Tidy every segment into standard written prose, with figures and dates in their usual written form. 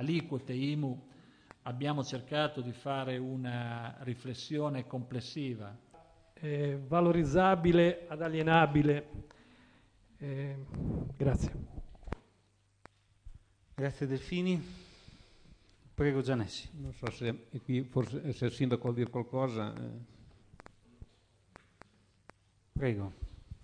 aliquote IMU abbiamo cercato di fare una riflessione complessiva. Valorizzabile ad alienabile. Grazie. Grazie Delfini. Prego Gianessi. Non so se qui forse se il sindaco vuol dire qualcosa. Prego.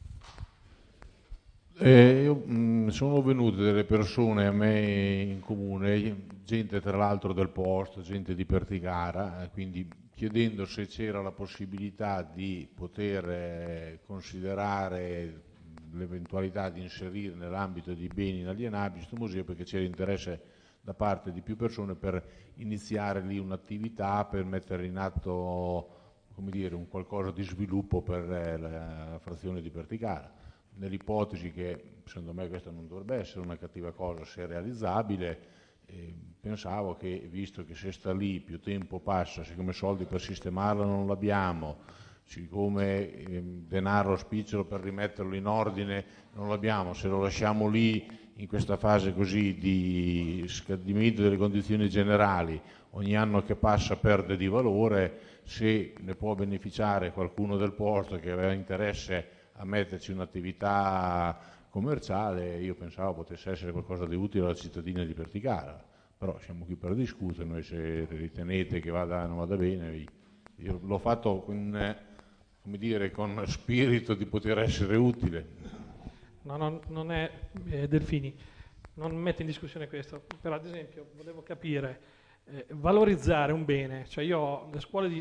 Sono venute delle persone a me in comune, gente tra l'altro del posto, gente di Perticara, quindi chiedendo se c'era la possibilità di poter considerare l'eventualità di inserire nell'ambito di beni inalienabili questo museo, perché c'era interesse da parte di più persone per iniziare lì un'attività, per mettere in atto, come dire, un qualcosa di sviluppo per la frazione di Perticara. Nell'ipotesi che, secondo me, questa non dovrebbe essere una cattiva cosa se realizzabile, pensavo che, visto che se sta lì più tempo passa, siccome soldi per sistemarla non l'abbiamo, siccome denaro spicciolo per rimetterlo in ordine non l'abbiamo, se lo lasciamo lì in questa fase così di scadimento delle condizioni generali, ogni anno che passa perde di valore, se ne può beneficiare qualcuno del posto che aveva interesse a metterci un'attività commerciale, io pensavo potesse essere qualcosa di utile alla cittadina di Perticara, però siamo qui per discutere, noi se ritenete che non vada bene, io l'ho fatto con, come dire, con spirito di poter essere utile. No, non è Delfini, non mette in discussione questo, però ad esempio volevo capire, valorizzare un bene, cioè io ho le scuole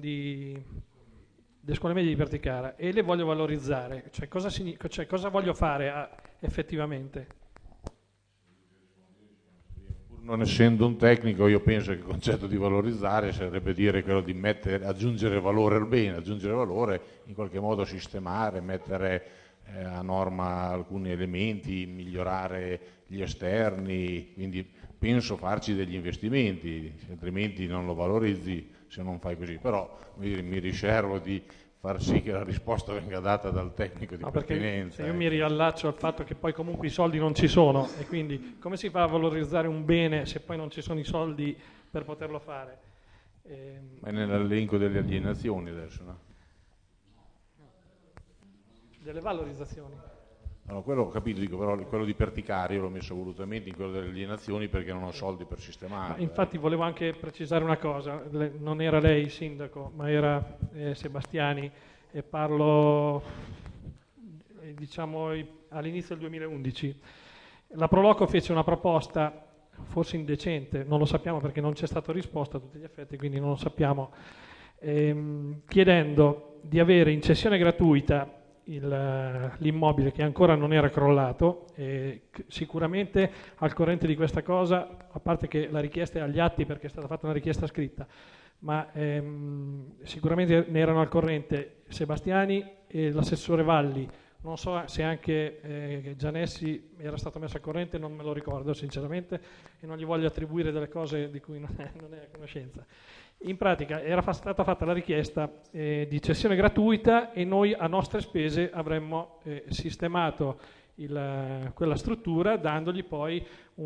le scuole medie di Perticara e le voglio valorizzare, cioè cosa voglio fare effettivamente? Non essendo un tecnico, io penso che il concetto di valorizzare sarebbe dire quello di aggiungere valore al bene, aggiungere valore, in qualche modo sistemare, mettere a norma alcuni elementi, migliorare gli esterni, quindi penso farci degli investimenti, altrimenti non lo valorizzi se non fai così, però mi riservo di far sì che la risposta venga data dal tecnico di pertinenza. Io mi riallaccio al fatto che poi comunque i soldi non ci sono e quindi come si fa a valorizzare un bene se poi non ci sono i soldi per poterlo fare? Ma è nell'elenco delle alienazioni adesso, no? Delle valorizzazioni. No, quello ho capito, dico, però quello di Perticara io l'ho messo volutamente in quello delle alienazioni perché non ho soldi per sistemare. Infatti volevo anche precisare una cosa, non era lei il sindaco, ma era Sebastiani, e parlo diciamo all'inizio del 2011. La Proloco fece una proposta, forse indecente, non lo sappiamo perché non c'è stata risposta a tutti gli effetti, quindi non lo sappiamo, chiedendo di avere in cessione gratuita l'immobile che ancora non era crollato, sicuramente al corrente di questa cosa, a parte che la richiesta è agli atti perché è stata fatta una richiesta scritta, ma sicuramente ne erano al corrente Sebastiani e l'assessore Valli, non so se anche Gianessi era stato messo al corrente, non me lo ricordo sinceramente e non gli voglio attribuire delle cose di cui non è a conoscenza. In pratica era stata fatta la richiesta di cessione gratuita e noi a nostre spese avremmo sistemato quella struttura dandogli poi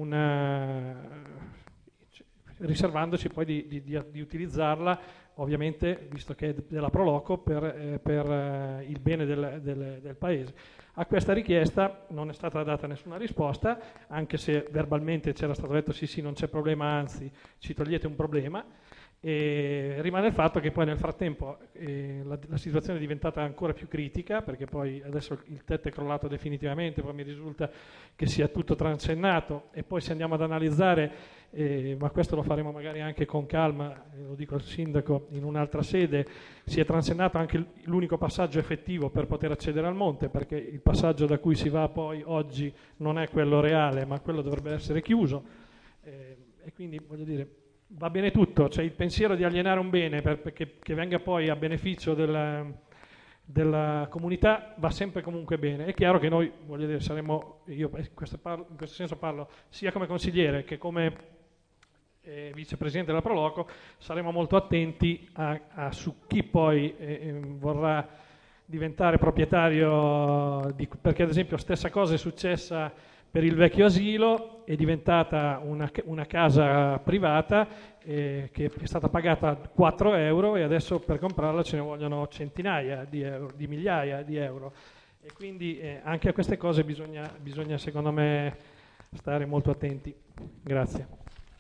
riservandoci poi di utilizzarla ovviamente visto che è della Proloco per il bene del paese. A questa richiesta non è stata data nessuna risposta, anche se verbalmente c'era stato detto sì non c'è problema, anzi ci togliete un problema. E rimane il fatto che poi nel frattempo la situazione è diventata ancora più critica perché poi adesso il tetto è crollato definitivamente, poi mi risulta che sia tutto transennato e poi se andiamo ad analizzare, ma questo lo faremo magari anche con calma, lo dico al sindaco in un'altra sede, si è transennato anche l'unico passaggio effettivo per poter accedere al monte perché il passaggio da cui si va poi oggi non è quello reale ma quello dovrebbe essere chiuso e quindi voglio dire va bene tutto, cioè il pensiero di alienare un bene che venga poi a beneficio della comunità va sempre comunque bene. È chiaro che noi, voglio dire, saremo, io in questo senso parlo sia come consigliere che come vicepresidente della Proloco, saremo molto attenti su chi poi vorrà diventare proprietario perché ad esempio stessa cosa è successa per il vecchio asilo, è diventata una casa privata che è stata pagata 4 euro e adesso per comprarla ce ne vogliono centinaia di euro, di migliaia di euro. E quindi anche a queste cose bisogna secondo me stare molto attenti. Grazie.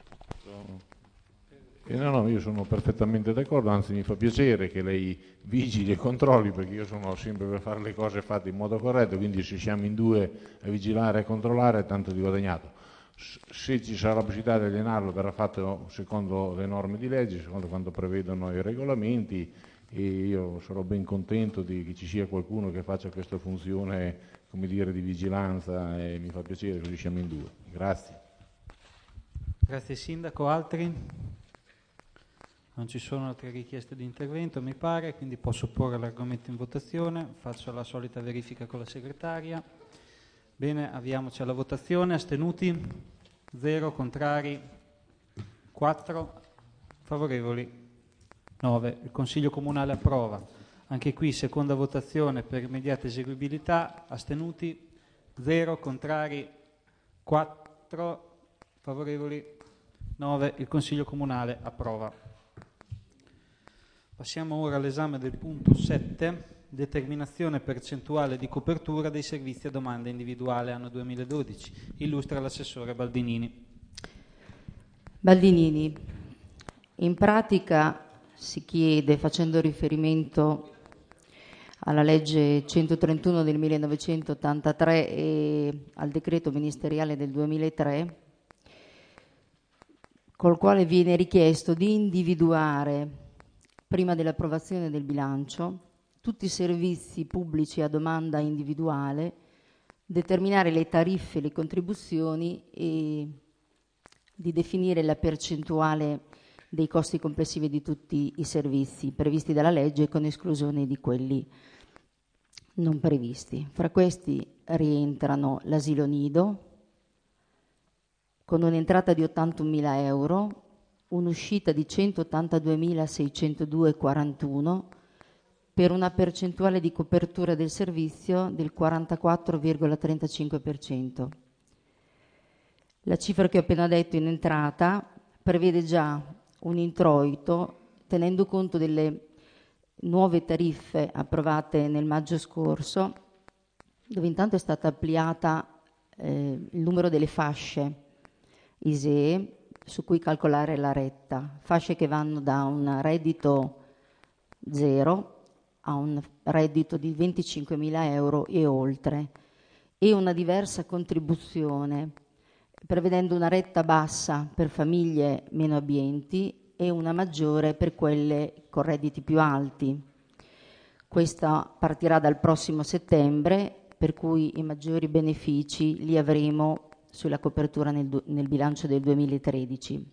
No, io sono perfettamente d'accordo, anzi mi fa piacere che lei vigili e controlli, perché io sono sempre per fare le cose fatte in modo corretto, quindi se siamo in due a vigilare e controllare tanto di guadagnato. Se ci sarà la possibilità di allenarlo verrà fatto secondo le norme di legge, secondo quanto prevedono i regolamenti, e io sarò ben contento che ci sia qualcuno che faccia questa funzione, come dire, di vigilanza, e mi fa piacere, così siamo in due. Grazie. Grazie Sindaco. Altri? Non ci sono altre richieste di intervento, mi pare, quindi posso porre l'argomento in votazione. Faccio la solita verifica con la segretaria. Bene, avviamoci alla votazione. Astenuti? 0, contrari? 4, favorevoli? 9. Il Consiglio Comunale approva. Anche qui seconda votazione per immediata eseguibilità. Astenuti? 0, contrari? 4, favorevoli? 9. Il Consiglio Comunale approva. Passiamo ora all'esame del punto 7, determinazione percentuale di copertura dei servizi a domanda individuale anno 2012. Illustra l'assessore Baldinini. Baldinini, in pratica si chiede, facendo riferimento alla legge 131 del 1983 e al decreto ministeriale del 2003, col quale viene richiesto di individuare, prima dell'approvazione del bilancio, tutti i servizi pubblici a domanda individuale, determinare le tariffe e le contribuzioni e di definire la percentuale dei costi complessivi di tutti i servizi previsti dalla legge, con esclusione di quelli non previsti. Fra questi rientrano l'asilo nido, con un'entrata di 81.000 euro, un'uscita di 182.602,41 per una percentuale di copertura del servizio del 44,35%. La cifra che ho appena detto in entrata prevede già un introito, tenendo conto delle nuove tariffe approvate nel maggio scorso, dove intanto è stata ampliata il numero delle fasce ISEE su cui calcolare la retta, fasce che vanno da un reddito zero a un reddito di 25.000 euro e oltre, e una diversa contribuzione, prevedendo una retta bassa per famiglie meno abbienti e una maggiore per quelle con redditi più alti. Questa partirà dal prossimo settembre, per cui i maggiori benefici li avremo sulla copertura nel bilancio del 2013.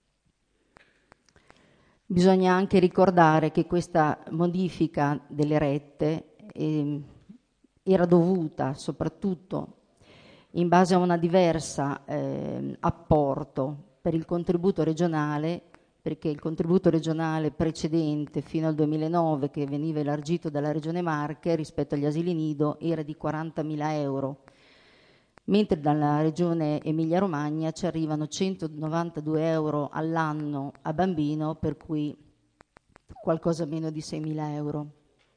Bisogna anche ricordare che questa modifica delle rette era dovuta soprattutto in base a una diversa apporto per il contributo regionale, perché il contributo regionale precedente fino al 2009, che veniva elargito dalla Regione Marche rispetto agli asili nido, era di 40.000 euro, mentre dalla Regione Emilia-Romagna ci arrivano 192 euro all'anno a bambino, per cui qualcosa meno di 6.000 euro.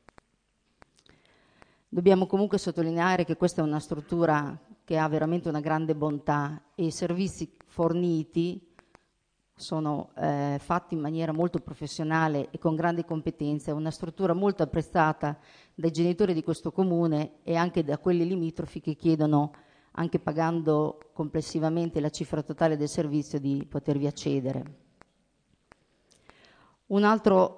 Dobbiamo comunque sottolineare che questa è una struttura che ha veramente una grande bontà e i servizi forniti sono fatti in maniera molto professionale e con grande competenza. È una struttura molto apprezzata dai genitori di questo comune e anche da quelli limitrofi che chiedono, anche pagando complessivamente la cifra totale del servizio, di potervi accedere. Un altro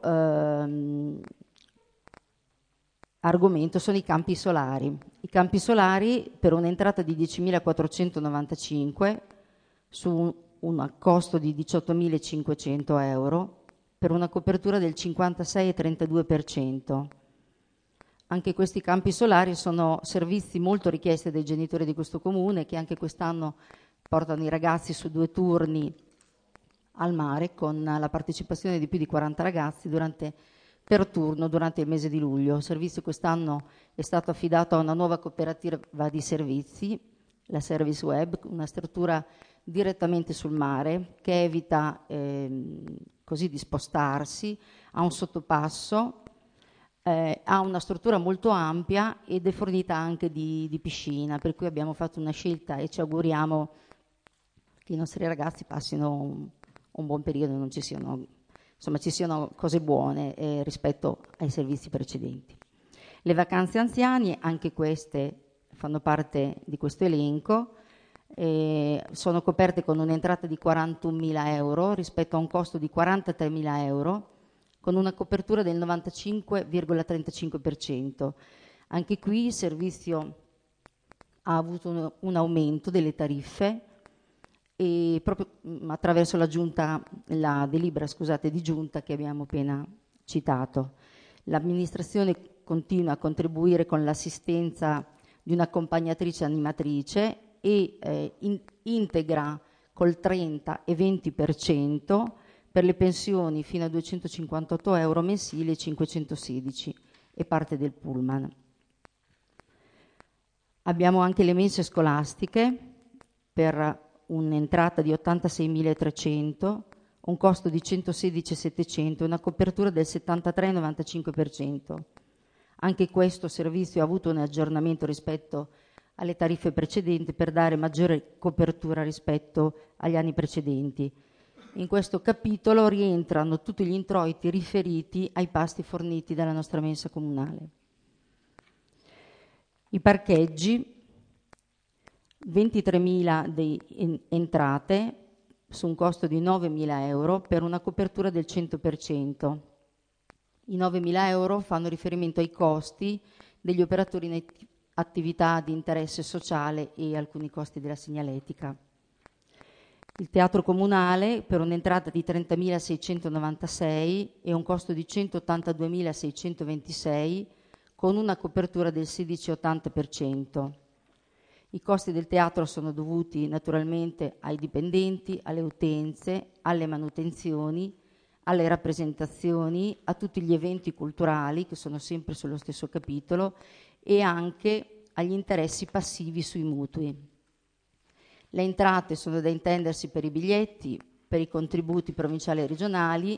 argomento sono i campi solari. I campi solari, per un'entrata di 10.495 su un costo di 18.500 euro, per una copertura del 56,32%. Anche questi campi solari sono servizi molto richiesti dai genitori di questo comune, che anche quest'anno portano i ragazzi su 2 turni al mare, con la partecipazione di più di 40 ragazzi per turno durante il mese di luglio. Il servizio quest'anno è stato affidato a una nuova cooperativa di servizi la service web, una struttura direttamente sul mare che evita così di spostarsi, ha un sottopasso, ha una struttura molto ampia ed è fornita anche di piscina, per cui abbiamo fatto una scelta e ci auguriamo che i nostri ragazzi passino un buon periodo, non ci siano, insomma, ci siano cose buone rispetto ai servizi precedenti. Le vacanze anziani, anche queste fanno parte di questo elenco, sono coperte con un'entrata di 41.000 euro rispetto a un costo di 43.000 euro, con una copertura del 95,35%. Anche qui il servizio ha avuto un aumento delle tariffe e proprio attraverso la delibera di giunta che abbiamo appena citato. L'amministrazione continua a contribuire con l'assistenza di un'accompagnatrice animatrice e integra col 30 e 20% per le pensioni fino a 258 euro mensili e 516 e parte del pullman. Abbiamo anche le mense scolastiche per un'entrata di 86.300, un costo di 116.700 e una copertura del 73,95%. Anche questo servizio ha avuto un aggiornamento rispetto alle tariffe precedenti per dare maggiore copertura rispetto agli anni precedenti. In questo capitolo rientrano tutti gli introiti riferiti ai pasti forniti dalla nostra mensa comunale. I parcheggi, 23.000 di entrate su un costo di 9.000 euro per una copertura del 100%. I 9.000 euro fanno riferimento ai costi degli operatori in attività di interesse sociale e alcuni costi della segnaletica. Il teatro comunale per un'entrata di 30.696 e un costo di 182.626 con una copertura del 16,80%. I costi del teatro sono dovuti naturalmente ai dipendenti, alle utenze, alle manutenzioni, alle rappresentazioni, a tutti gli eventi culturali che sono sempre sullo stesso capitolo e anche agli interessi passivi sui mutui. Le entrate sono da intendersi per i biglietti, per i contributi provinciali e regionali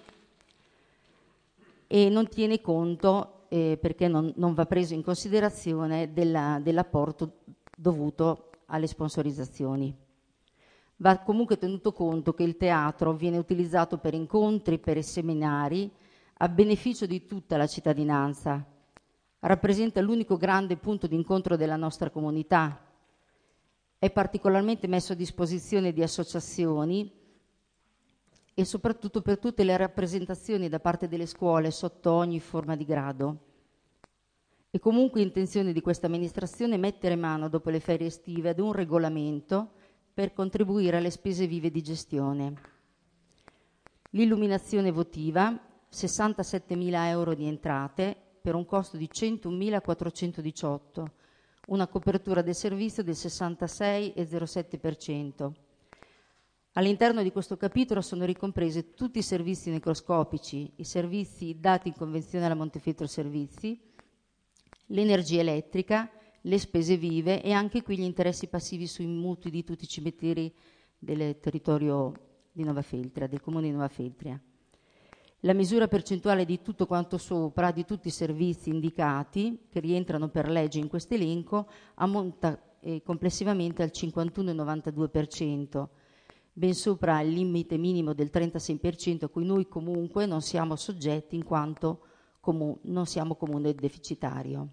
e non tiene conto, perché non va preso in considerazione, dell'apporto dovuto alle sponsorizzazioni. Va comunque tenuto conto che il teatro viene utilizzato per incontri, per seminari, a beneficio di tutta la cittadinanza. Rappresenta l'unico grande punto di incontro della nostra comunità. È particolarmente messo a disposizione di associazioni e soprattutto per tutte le rappresentazioni da parte delle scuole sotto ogni forma di grado. È comunque intenzione di questa amministrazione mettere mano dopo le ferie estive ad un regolamento per contribuire alle spese vive di gestione. L'illuminazione votiva, 67.000 euro di entrate per un costo di 101.418, una copertura del servizio del 66,07%. All'interno di questo capitolo sono ricompresi tutti i servizi necroscopici, i servizi dati in convenzione alla Montefeltro Servizi, l'energia elettrica, le spese vive e anche qui gli interessi passivi sui mutui di tutti i cimiteri del territorio di Nova Feltria, del comune di Nova Feltria. La misura percentuale di tutto quanto sopra, di tutti i servizi indicati che rientrano per legge in questo elenco, ammonta complessivamente al 51,92%, ben sopra il limite minimo del 36% a cui noi comunque non siamo soggetti in quanto non siamo comune deficitario.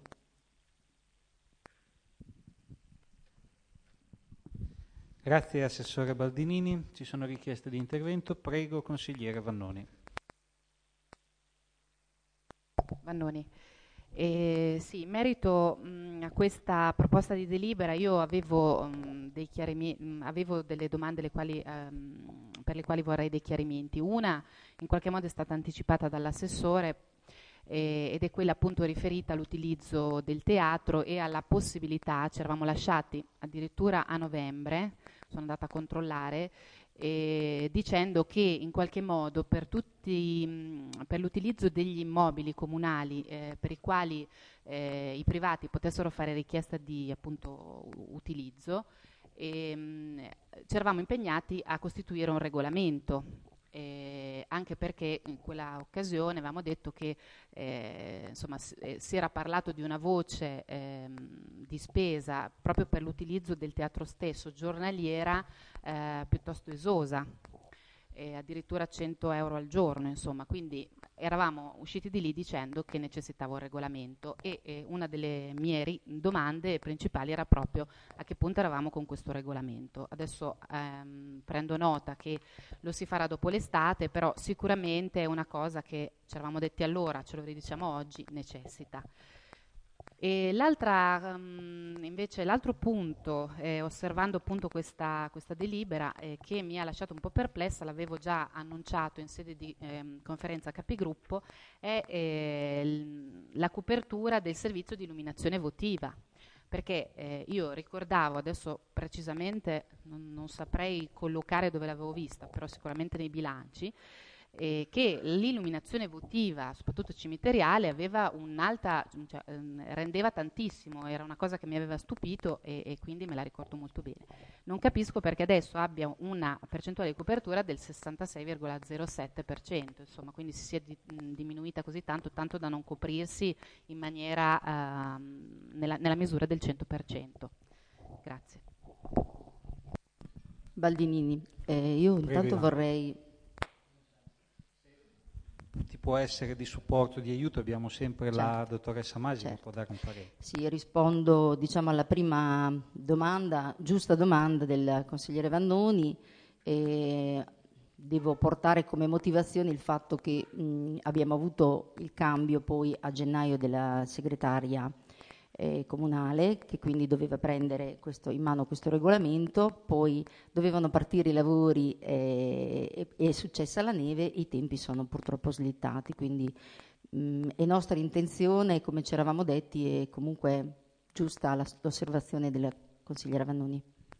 Grazie Assessore Baldinini. Ci sono richieste di intervento. Prego, Consigliere Vannoni. Vannoni. Sì, in merito a questa proposta di delibera io avevo delle domande per le quali vorrei dei chiarimenti. Una in qualche modo è stata anticipata dall'assessore ed è quella appunto riferita all'utilizzo del teatro e alla possibilità, ci eravamo lasciati addirittura a novembre, sono andata a controllare, dicendo che in qualche modo per l'utilizzo degli immobili comunali per i quali i privati potessero fare richiesta di appunto utilizzo, ci eravamo impegnati a costituire un regolamento, anche perché in quella occasione avevamo detto che si era parlato di una voce di spesa proprio per l'utilizzo del teatro stesso, giornaliera, piuttosto esosa, addirittura 100 euro al giorno, insomma. Quindi eravamo usciti di lì dicendo che necessitava un regolamento, e una delle mie domande principali era proprio a che punto eravamo con questo regolamento. Adesso prendo nota che lo si farà dopo l'estate, però sicuramente è una cosa che ci eravamo detti allora, ce lo ridiciamo oggi, necessita. E l'altro punto, osservando appunto questa delibera, che mi ha lasciato un po' perplessa, l'avevo già annunciato in sede di conferenza capigruppo, è la copertura del servizio di illuminazione votiva. Perché io ricordavo, adesso precisamente non saprei collocare dove l'avevo vista, però sicuramente nei bilanci, che l'illuminazione votiva, soprattutto cimiteriale, aveva un'alta, rendeva tantissimo, era una cosa che mi aveva stupito, e quindi me la ricordo molto bene. Non capisco perché adesso abbia una percentuale di copertura del 66,07%, insomma, quindi si è diminuita così tanto da non coprirsi in maniera nella misura del 100%. Grazie. Baldinini, io intanto vorrei... Ti può essere di supporto, di aiuto, abbiamo sempre la dottoressa Masi che può dare un parere. Sì, rispondo alla prima domanda, giusta domanda del consigliere Vannoni. Devo portare come motivazione il fatto che abbiamo avuto il cambio poi a gennaio della segretaria comunale, che quindi doveva prendere in mano questo regolamento, poi dovevano partire i lavori, è successa la neve, i tempi sono purtroppo slittati, quindi è nostra intenzione, come ci eravamo detti, è comunque giusta l'osservazione della consigliera Vannoni.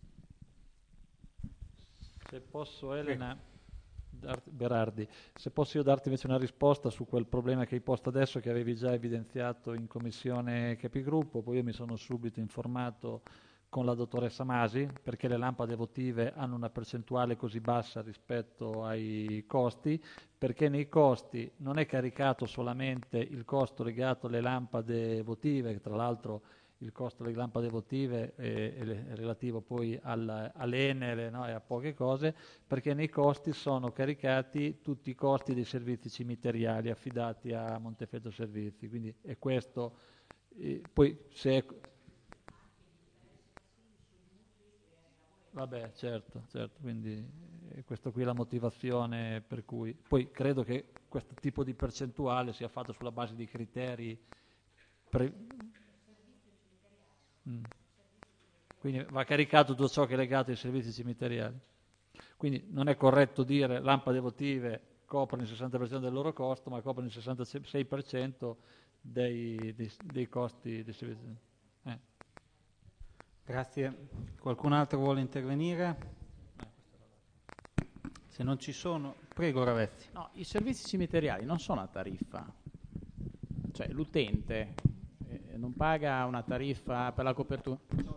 Se posso, Elena Berardi, se posso io darti invece una risposta su quel problema che hai posto adesso, che avevi già evidenziato in commissione capigruppo. Poi io mi sono subito informato con la dottoressa Masi, perché le lampade votive hanno una percentuale così bassa rispetto ai costi, perché nei costi non è caricato solamente il costo legato alle lampade votive, che tra l'altro il costo delle lampade votive è relativo poi all'Enel, no, e a poche cose, perché nei costi sono caricati tutti i costi dei servizi cimiteriali affidati a Montefeltro Servizi, quindi è questo. Poi se è... Vabbè, certo, quindi è questa qui la motivazione per cui... Poi credo che questo tipo di percentuale sia fatto sulla base di criteri... Quindi va caricato tutto ciò che è legato ai servizi cimiteriali. Quindi non è corretto dire lampade votive coprono il 60% del loro costo, ma coprono il 66% dei costi dei servizi. Grazie. Qualcun altro vuole intervenire? Se non ci sono, prego Ravezzi. No, i servizi cimiteriali non sono a tariffa, cioè l'utente non paga una tariffa per la copertura.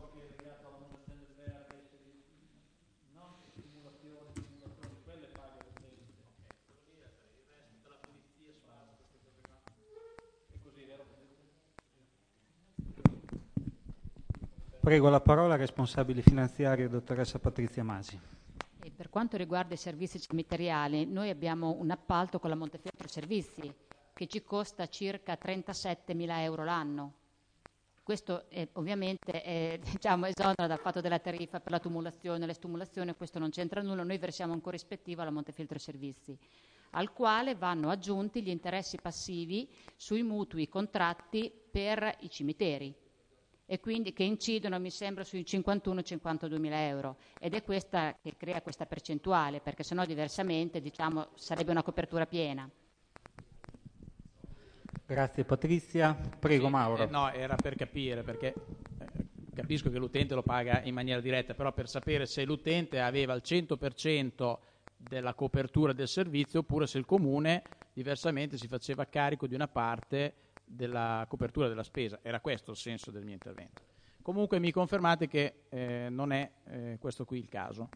Prego la parola responsabile finanziario, dottoressa Patrizia Masi. Per quanto riguarda i servizi cimiteriali, noi abbiamo un appalto con la Montefeltro Servizi che ci costa circa 37.000 euro l'anno. Questo ovviamente esonera dal fatto della tariffa per la tumulazione, l'estumulazione, questo non c'entra nulla, noi versiamo un corrispettivo alla Montefeltro Servizi, al quale vanno aggiunti gli interessi passivi sui mutui contratti per i cimiteri, e quindi che incidono, mi sembra, sui 51-52 mila euro, ed è questa che crea questa percentuale, perché sennò diversamente sarebbe una copertura piena. Grazie Patrizia. Prego Mauro. No, era per capire, perché capisco che l'utente lo paga in maniera diretta, però per sapere se l'utente aveva il 100% della copertura del servizio, oppure se il comune diversamente si faceva carico di una parte della copertura della spesa. Era questo il senso del mio intervento. Comunque mi confermate che non è questo qui il caso.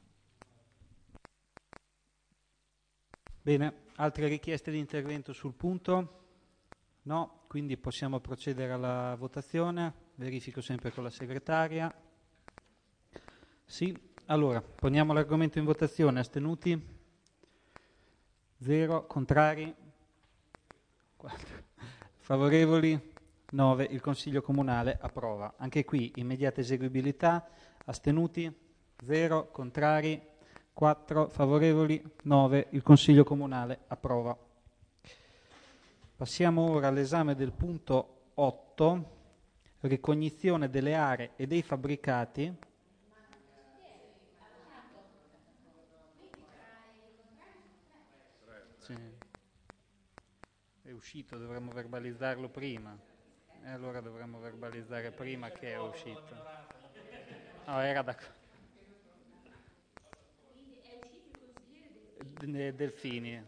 Bene, altre richieste di intervento sul punto? No, quindi possiamo procedere alla votazione. Verifico sempre con la segretaria. Sì, allora poniamo l'argomento in votazione. Astenuti? 0, contrari? 4. Favorevoli? 9. Il Consiglio Comunale approva. Anche qui immediata eseguibilità. Astenuti? 0, contrari? 4. Favorevoli? 9. Il Consiglio Comunale approva. Passiamo ora all'esame del punto 8, ricognizione delle aree e dei fabbricati. Sì. È uscito, dovremmo verbalizzarlo prima. E allora dovremmo verbalizzare prima che è uscito. No, era da... Delfini.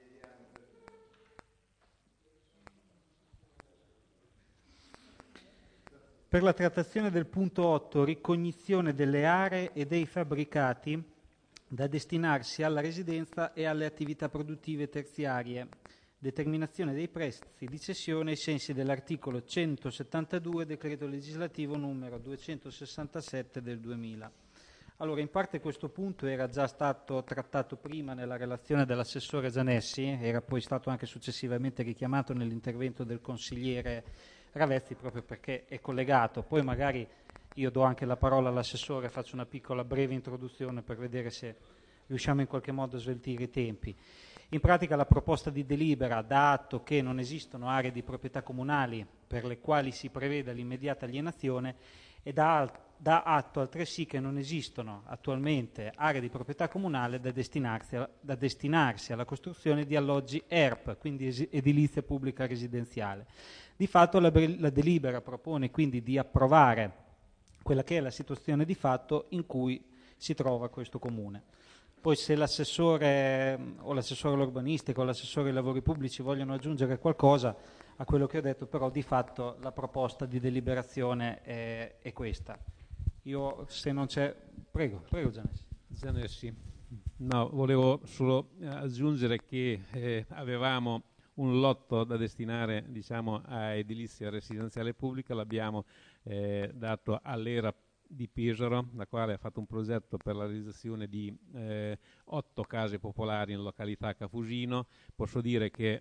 Per la trattazione del punto 8, ricognizione delle aree e dei fabbricati da destinarsi alla residenza e alle attività produttive terziarie, determinazione dei prezzi di cessione ai sensi dell'articolo 172 decreto legislativo numero 267 del 2000. Allora, in parte questo punto era già stato trattato prima nella relazione dell'assessore Zanessi, era poi stato anche successivamente richiamato nell'intervento del consigliere Ravezzi proprio perché è collegato. Poi magari io do anche la parola all'assessore, faccio una piccola breve introduzione per vedere se riusciamo in qualche modo a sveltire i tempi. In pratica la proposta di delibera dà atto che non esistono aree di proprietà comunali per le quali si preveda l'immediata alienazione e dà atto altresì che non esistono attualmente aree di proprietà comunale da destinarsi alla costruzione di alloggi ERP, quindi edilizia pubblica residenziale. Di fatto la delibera propone quindi di approvare quella che è la situazione di fatto in cui si trova questo comune. Poi se l'assessore o l'assessore all'urbanistica o l'assessore ai lavori pubblici vogliono aggiungere qualcosa a quello che ho detto, però di fatto la proposta di deliberazione è questa. Io se non c'è... Prego Zanessi. No, volevo solo aggiungere che avevamo un lotto da destinare, diciamo, a edilizia residenziale pubblica, l'abbiamo dato all'ERA di Pesaro, la quale ha fatto un progetto per la realizzazione di 8 case popolari in località Cafusino. Posso dire che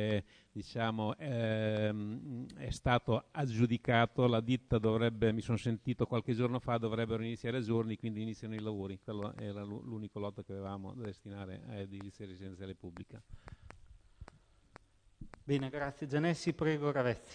è stato aggiudicato, la ditta dovrebbe, mi sono sentito qualche giorno fa, dovrebbero iniziare a giorni, quindi iniziano i lavori. Quello era l'unico lotto che avevamo da destinare a edilizia residenziale pubblica. Bene, grazie Zanessi, prego Ravezzi.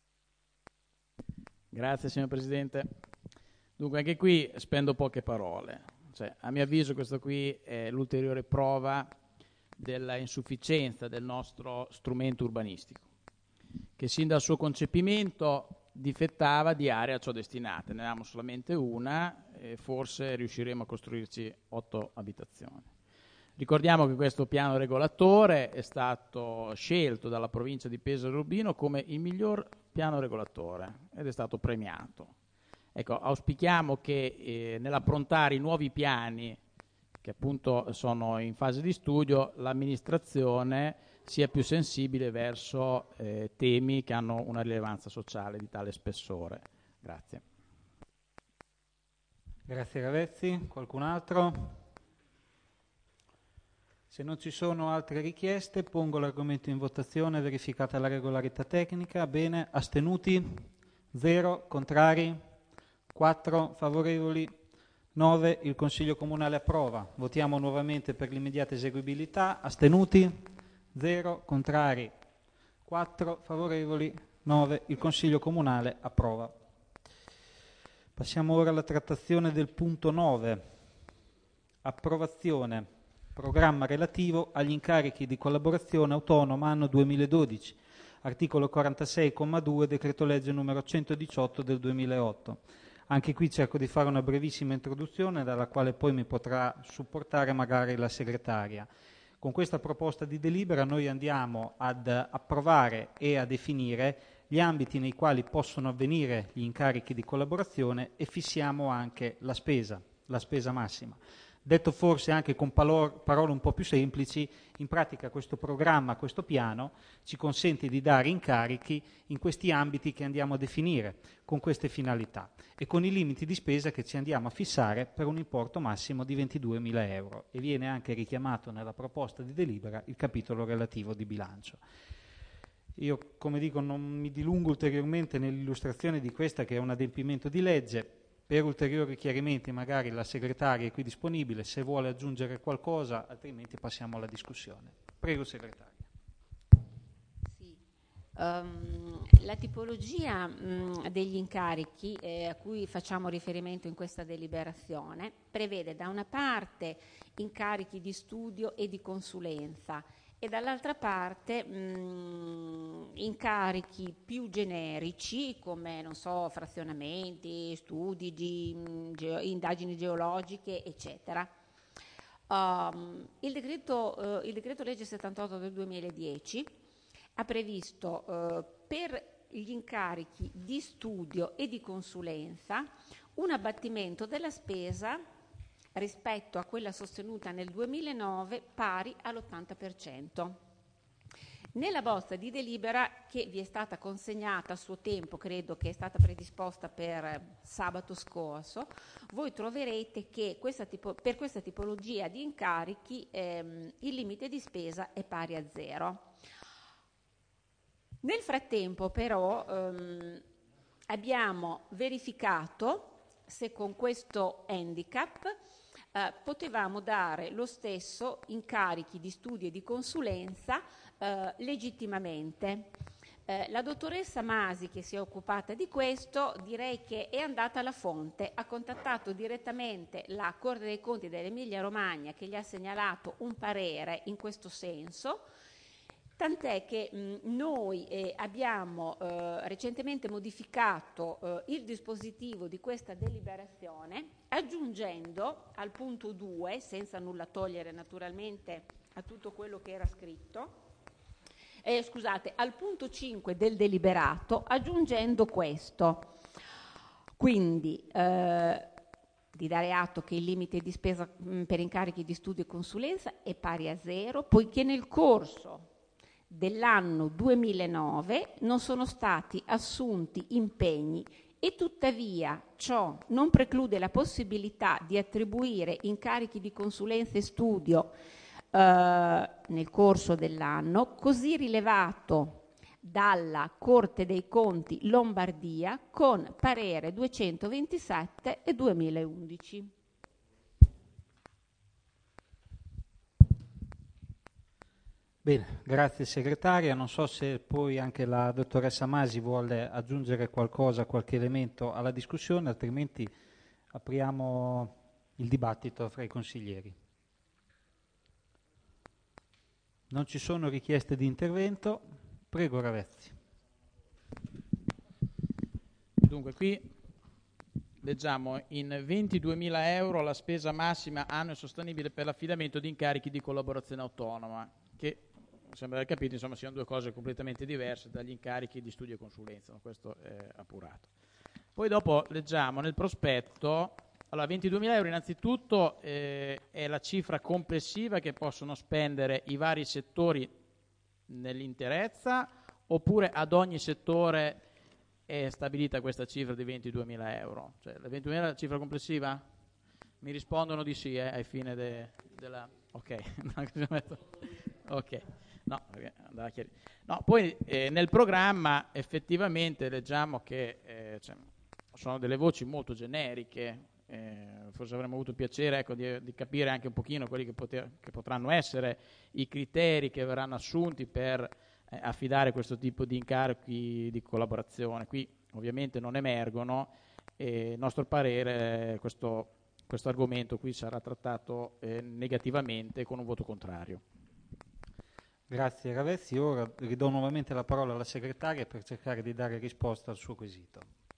Grazie signor Presidente. Dunque anche qui spendo poche parole, cioè, a mio avviso questo qui è l'ulteriore prova della insufficienza del nostro strumento urbanistico, che sin dal suo concepimento difettava di aree a ciò destinate. Ne avevamo solamente una e forse riusciremo a costruirci 8 abitazioni. Ricordiamo che questo piano regolatore è stato scelto dalla provincia di Pesaro Urbino come il miglior piano regolatore ed è stato premiato. Ecco, auspichiamo che nell'approntare i nuovi piani, che appunto sono in fase di studio, l'amministrazione sia più sensibile verso temi che hanno una rilevanza sociale di tale spessore. Grazie. Grazie Ravezzi. Qualcun altro? Se non ci sono altre richieste, pongo l'argomento in votazione, verificata la regolarità tecnica. Bene, astenuti? 0, contrari? 4, favorevoli? 9, il Consiglio Comunale approva. Votiamo nuovamente per l'immediata eseguibilità. Astenuti? 0, contrari? 4, favorevoli? 9, il Consiglio Comunale approva. Passiamo ora alla trattazione del punto 9. Approvazione. Programma relativo agli incarichi di collaborazione autonoma anno 2012. Articolo 46,2 decreto legge numero 118 del 2008. Anche qui cerco di fare una brevissima introduzione dalla quale poi mi potrà supportare magari la segretaria. Con questa proposta di delibera noi andiamo ad approvare e a definire gli ambiti nei quali possono avvenire gli incarichi di collaborazione e fissiamo anche la spesa massima. Detto forse anche con parole un po' più semplici, in pratica questo programma, questo piano ci consente di dare incarichi in questi ambiti che andiamo a definire, con queste finalità e con i limiti di spesa che ci andiamo a fissare per un importo massimo di 22.000 euro, e viene anche richiamato nella proposta di delibera il capitolo relativo di bilancio. Io, come dico, non mi dilungo ulteriormente nell'illustrazione di questa, che è un adempimento di legge. Per ulteriori chiarimenti magari la segretaria è qui disponibile se vuole aggiungere qualcosa, altrimenti passiamo alla discussione. Prego, segretaria. Sì. La tipologia degli incarichi a cui facciamo riferimento in questa deliberazione prevede da una parte incarichi di studio e di consulenza e dall'altra parte incarichi più generici come, non so, frazionamenti, studi di indagini geologiche, eccetera. Il decreto legge 78 del 2010 ha previsto per gli incarichi di studio e di consulenza un abbattimento della spesa rispetto a quella sostenuta nel 2009 pari all'80%. Nella bozza di delibera che vi è stata consegnata a suo tempo, credo che è stata predisposta per sabato scorso, voi troverete che per questa tipologia di incarichi il limite di spesa è pari a 0. Nel frattempo però abbiamo verificato se con questo handicap potevamo dare lo stesso incarichi di studio e di consulenza legittimamente. La dottoressa Masi, che si è occupata di questo, direi che è andata alla fonte, ha contattato direttamente la Corte dei Conti dell'Emilia Romagna, che gli ha segnalato un parere in questo senso, tant'è che noi abbiamo recentemente modificato il dispositivo di questa deliberazione, aggiungendo al punto 2, senza nulla togliere naturalmente a tutto quello che era scritto, al punto 5 del deliberato, aggiungendo questo. Quindi di dare atto che il limite di spesa per incarichi di studio e consulenza è pari a 0, poiché nel corso dell'anno 2009 non sono stati assunti impegni e tuttavia ciò non preclude la possibilità di attribuire incarichi di consulenza e studio nel corso dell'anno, così rilevato dalla Corte dei Conti Lombardia con parere 227 e 2011. Bene, grazie segretaria. Non so se poi anche la dottoressa Masi vuole aggiungere qualcosa, qualche elemento alla discussione, altrimenti apriamo il dibattito fra i consiglieri. Non ci sono richieste di intervento. Prego, Ravezzi. Dunque, qui leggiamo in 22.000 euro la spesa massima anno e sostenibile per l'affidamento di incarichi di collaborazione autonoma, che sembra aver capito, insomma, siano due cose completamente diverse dagli incarichi di studio e consulenza, questo è appurato. Poi dopo leggiamo nel prospetto, allora 22.000 euro innanzitutto è la cifra complessiva che possono spendere i vari settori nell'interezza, oppure ad ogni settore è stabilita questa cifra di 22.000 euro? Cioè la 22.000 è la cifra complessiva? Mi rispondono di sì ai fine della... Ok, ok. No, andava chiarito. No, poi nel programma effettivamente leggiamo che sono delle voci molto generiche, forse avremmo avuto piacere, ecco, di capire anche un pochino quelli che potranno essere i criteri che verranno assunti per affidare questo tipo di incarichi di collaborazione. Qui ovviamente non emergono e, a nostro parere, questo argomento qui sarà trattato negativamente con un voto contrario. Grazie Ravezzi. Ora ridò nuovamente la parola alla segretaria per cercare di dare risposta al suo quesito.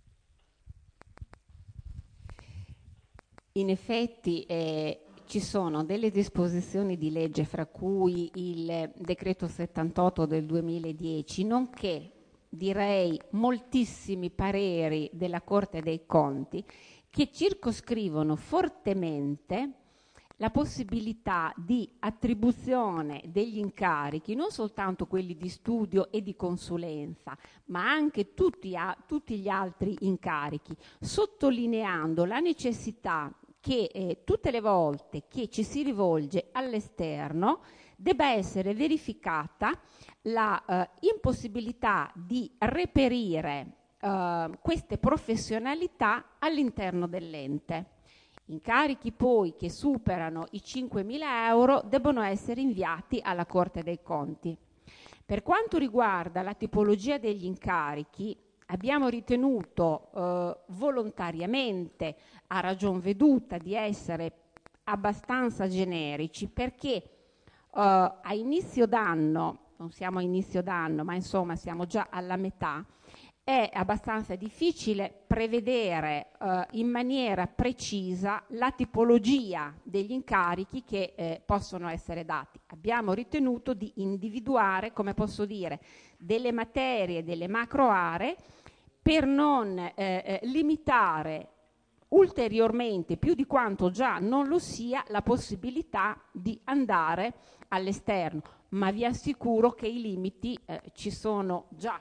In effetti ci sono delle disposizioni di legge, fra cui il decreto 78 del 2010, nonché direi moltissimi pareri della Corte dei Conti che circoscrivono fortemente la possibilità di attribuzione degli incarichi, non soltanto quelli di studio e di consulenza, ma anche tutti gli altri incarichi, sottolineando la necessità che tutte le volte che ci si rivolge all'esterno debba essere verificata la impossibilità di reperire queste professionalità all'interno dell'ente. Incarichi poi che superano i 5.000 euro debbono essere inviati alla Corte dei Conti. Per quanto riguarda la tipologia degli incarichi, abbiamo ritenuto volontariamente, a ragion veduta, di essere abbastanza generici, perché a inizio d'anno, non siamo a inizio d'anno, ma insomma siamo già alla metà, è abbastanza difficile prevedere in maniera precisa la tipologia degli incarichi che possono essere dati. Abbiamo ritenuto di individuare, come posso dire, delle materie, delle macro aree, per non limitare ulteriormente, più di quanto già non lo sia, la possibilità di andare all'esterno. Ma vi assicuro che i limiti ci sono già.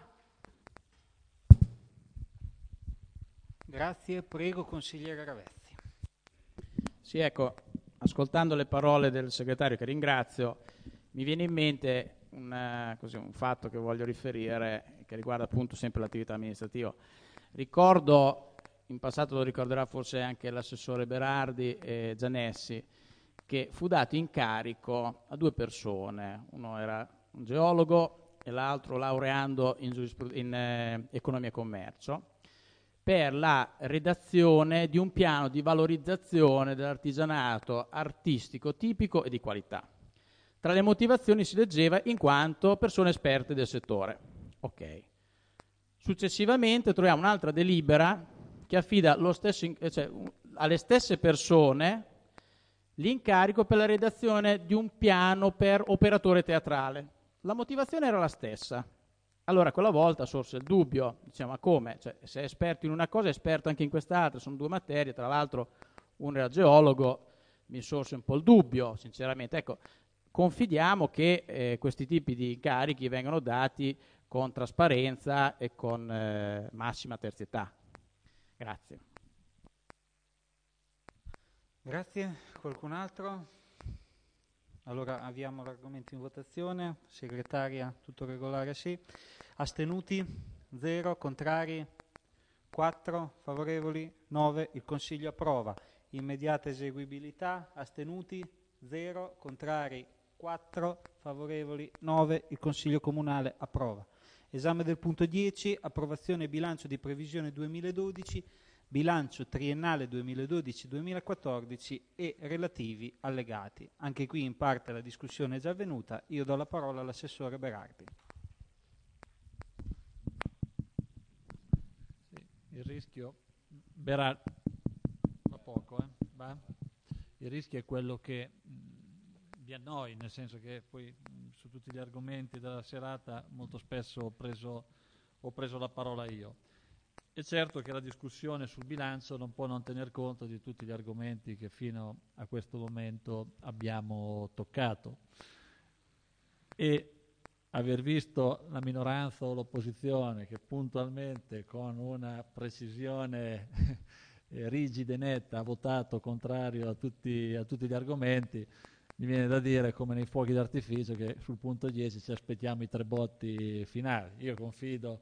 Grazie, prego consigliere Ravezzi. Sì, ecco, ascoltando le parole del segretario, che ringrazio, mi viene in mente un fatto che voglio riferire, che riguarda appunto sempre l'attività amministrativa. Ricordo, in passato lo ricorderà forse anche l'assessore Berardi e Gianessi, che fu dato incarico a 2 persone, uno era un geologo e l'altro laureando in economia e commercio, per la redazione di un piano di valorizzazione dell'artigianato artistico tipico e di qualità. Tra le motivazioni si leggeva in quanto persone esperte del settore. Ok. Successivamente troviamo un'altra delibera che affida alle stesse persone l'incarico per la redazione di un piano per operatore teatrale. La motivazione era la stessa. Allora quella volta sorse il dubbio, diciamo, ma come? Cioè, se è esperto in una cosa è esperto anche in quest'altra, sono 2 materie, tra l'altro uno era geologo, mi sorse un po' il dubbio, sinceramente. Ecco, confidiamo che questi tipi di incarichi vengano dati con trasparenza e con massima terzietà. Grazie. Grazie. Qualcun altro? Allora avviamo l'argomento in votazione. Segretaria, tutto regolare? Sì. Astenuti? 0. Contrari? 4. Favorevoli? 9. Il Consiglio approva. Immediata eseguibilità. Astenuti? 0. Contrari? 4. Favorevoli? 9. Il Consiglio Comunale approva. Esame del punto 10. Approvazione bilancio di previsione 2012. Bilancio triennale 2012-2014 e relativi allegati. Anche qui in parte la discussione è già avvenuta. Io do la parola all'assessore Berardi. Sì, il rischio, Berardi, va poco, va? Il rischio è quello che vi annoi, nel senso che poi su tutti gli argomenti della serata molto spesso ho preso la parola io. È certo che la discussione sul bilancio non può non tener conto di tutti gli argomenti che fino a questo momento abbiamo toccato, e aver visto la minoranza o l'opposizione che puntualmente con una precisione rigida e netta ha votato contrario a tutti gli argomenti, mi viene da dire, come nei fuochi d'artificio, che sul punto 10 ci aspettiamo i 3 botti finali. Io confido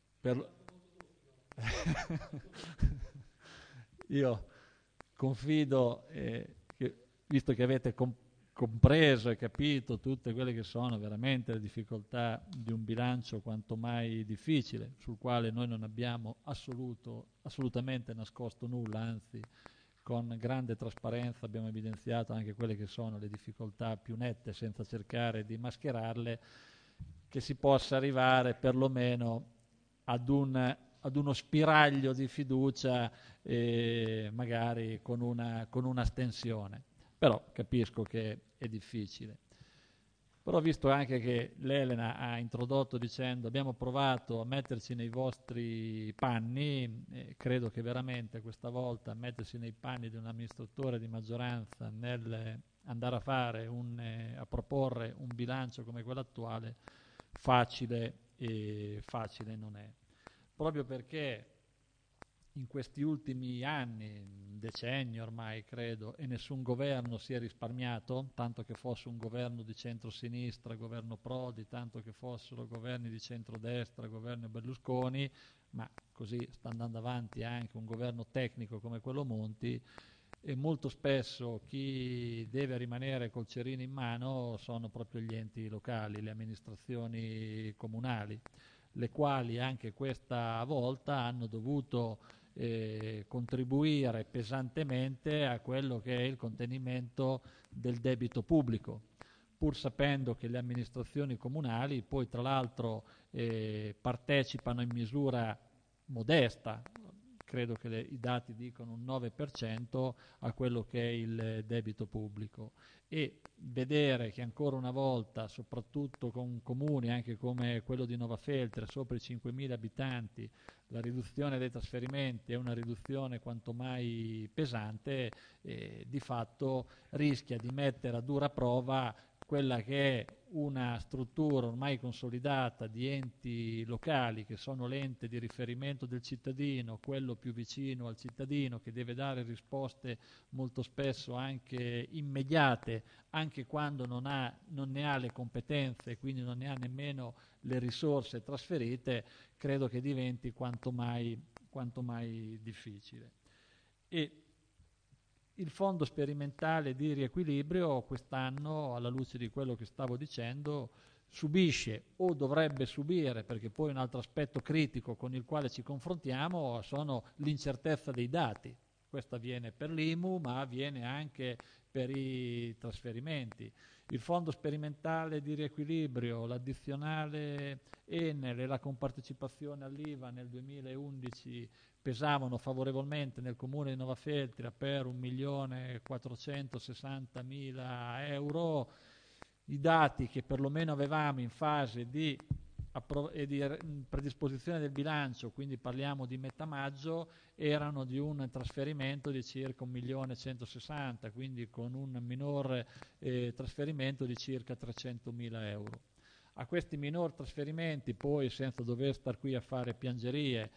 che, visto che avete compreso e capito tutte quelle che sono veramente le difficoltà di un bilancio quanto mai difficile, sul quale noi non abbiamo assolutamente nascosto nulla, anzi con grande trasparenza abbiamo evidenziato anche quelle che sono le difficoltà più nette senza cercare di mascherarle, che si possa arrivare perlomeno ad uno spiraglio di fiducia, magari con un'astensione. Però capisco che è difficile. Però visto anche che l'Elena ha introdotto dicendo abbiamo provato a metterci nei vostri panni, credo che veramente questa volta mettersi nei panni di un amministratore di maggioranza nel andare a fare a proporre un bilancio come quello attuale facile non è. Proprio perché in questi ultimi anni, decenni ormai credo, e nessun governo si è risparmiato, tanto che fosse un governo di centrosinistra, governo Prodi, tanto che fossero governi di centrodestra, governo Berlusconi, ma così sta andando avanti anche un governo tecnico come quello Monti, e molto spesso chi deve rimanere col cerino in mano sono proprio gli enti locali, le amministrazioni comunali, le quali anche questa volta hanno dovuto contribuire pesantemente a quello che è il contenimento del debito pubblico, pur sapendo che le amministrazioni comunali poi tra l'altro partecipano in misura modesta, credo che i dati dicono un 9% a quello che è il debito pubblico, e vedere che ancora una volta, soprattutto con comuni anche come quello di Novafeltre, sopra i 5.000 abitanti, la riduzione dei trasferimenti è una riduzione quanto mai pesante, di fatto rischia di mettere a dura prova quella che è una struttura ormai consolidata di enti locali che sono l'ente di riferimento del cittadino, quello più vicino al cittadino, che deve dare risposte molto spesso anche immediate, anche quando non ne ha le competenze e quindi non ne ha nemmeno le risorse trasferite. Credo che diventi quanto mai difficile. E il fondo sperimentale di riequilibrio quest'anno, alla luce di quello che stavo dicendo, subisce o dovrebbe subire, perché poi un altro aspetto critico con il quale ci confrontiamo sono l'incertezza dei dati. Questo avviene per l'IMU, ma avviene anche per i trasferimenti. Il fondo sperimentale di riequilibrio, l'addizionale Enel e la compartecipazione all'IVA nel 2011 pesavano favorevolmente nel comune di Novafeltria per 1.460.000 euro. I dati che perlomeno avevamo in fase di predisposizione del bilancio, quindi parliamo di metà maggio, erano di un trasferimento di circa 1.160.000, quindi con un minor trasferimento di circa 300.000 euro. A questi minor trasferimenti poi, senza dover star qui a fare piangerie,